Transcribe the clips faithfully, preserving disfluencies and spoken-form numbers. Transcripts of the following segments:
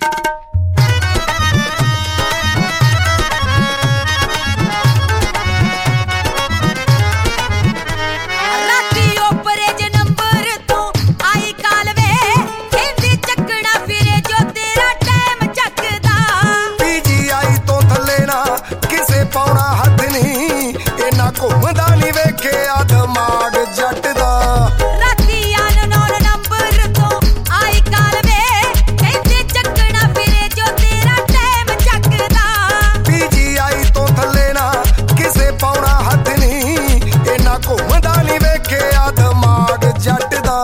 ਘੁੰਮਦਾ ਨੀ ਵੇਖਿਆ ਦਿਮਾਗ ਜੱਟ ਦਾ। ਰਾਤੀ ਅਨਨੋਨ ਨੰਬਰ ਤੋਂ ਆਈ ਕਾਲ ਵੇ, ਕਹਿੰਦੇ ਚੱਕਣਾ ਫਿਰੇ ਜੋ ਤੇਰਾ ਟਾਈਮ ਚੱਕਦਾ। ਪੀਜੀਆਈ ਤੋਂ ਥੱਲੇ ਨਾ ਕਿਸੇ ਪਾਉਣਾ ਹੱਥ ਨੀ, ਇਹਨਾਂ ਘੁੰਮਦਾ ਨੀ ਵੇਖਿਆ ਦਿਮਾਗ ਜੱਟ ਦਾ।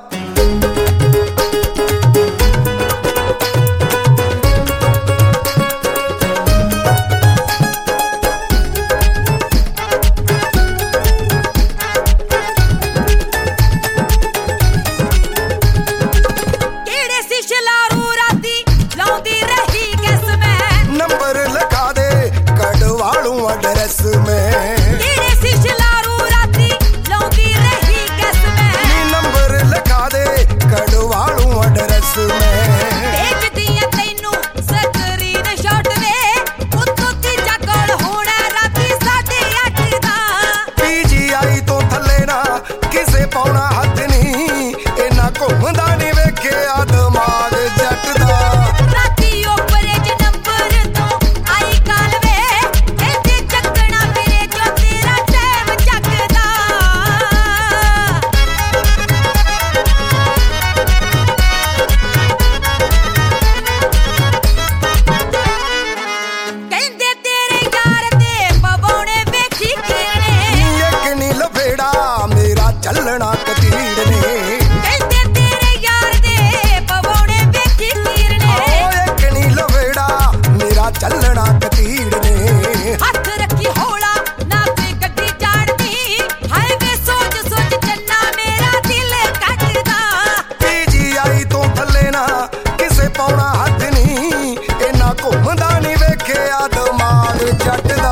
एड्रेस में तेरे सिशलारू राती लौंदी रही गैस में, नंबर लिखा दे कड़वालू एड्रेस में। भेज दिया तैनू स्क्रीन शॉट वे, उत्तों तीजा कॉल होना राती साढ़े अठ दा। पीजीआई तो थल्ले ना किसे पाउना हथ नी, इन्ना घुमदा नी वेखिया दिमाग जट दा। ਚੱਲਣਾ ਕਤੀੜ ਨੇ, ਕਹਿੰਦੇ ਤੇਰੇ ਯਾਰ ਦੇ ਪਵਾਉਣੇ ਵੇਖੀ ਤੀਰ ਨੇ। ਓਏ ਕਣੀ ਲਵੇੜਾ ਮੇਰਾ ਚੱਲਣਾ ਕਤੀੜ ਨੇ। ਹੱਥ ਰੱਖੀ ਹੌਲਾ ਨਾ ਕੋਈ ਗੱਡੀ ਜਾਣਦੀ, ਹਾਈਵੇ ਸੋਚ ਸੋਚ ਚੰਨਾ ਮੇਰਾ ਦਿਲ ਕੱਟਦਾ। ਪੀਜੀਆਈ ਤੋਂ ਥੱਲੇ ਨਾ ਕਿਸੇ ਪਾਉਣਾ ਹੱਥ ਨੀ, ਇਹਨਾਂ ਘੁੰਮਦਾ ਨੀ ਵੇਖਿਆ ਦਿਮਾਗ ਜੱਟ ਦਾ।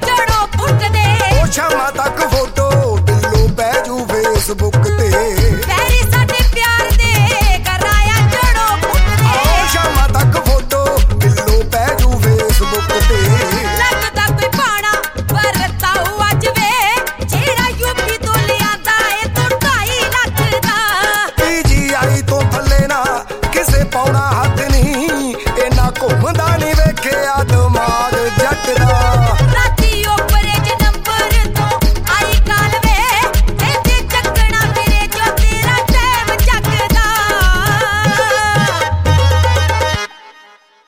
ਸ਼ਾਮਾਂ ਤੱਕ ਫੋਟੋ ਦਿਲੋਂ ਪੈ ਜੂ ਫੇਸਬੁੱਕ ਤੇ।